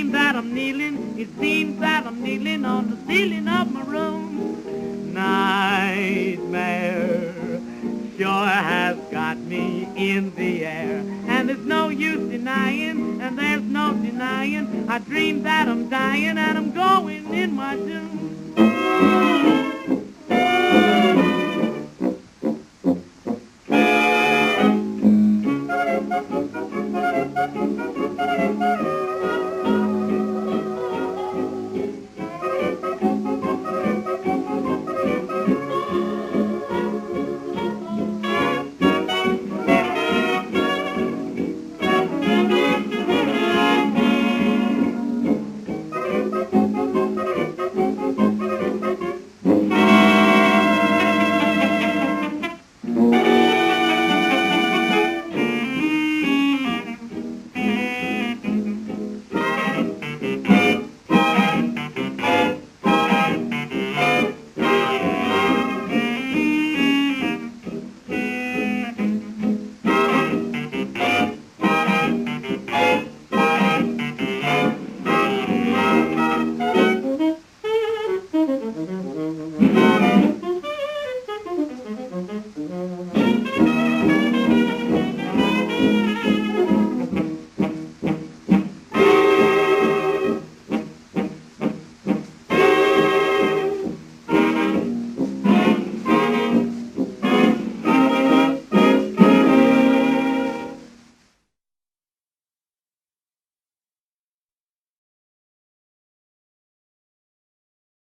dream that I'm kneeling, it seems that I'm kneeling on the ceiling of my room. Nightmare sure has got me in the air, and there's no use denying, and there's no denying. I dream that I'm dying and I'm going in my doom.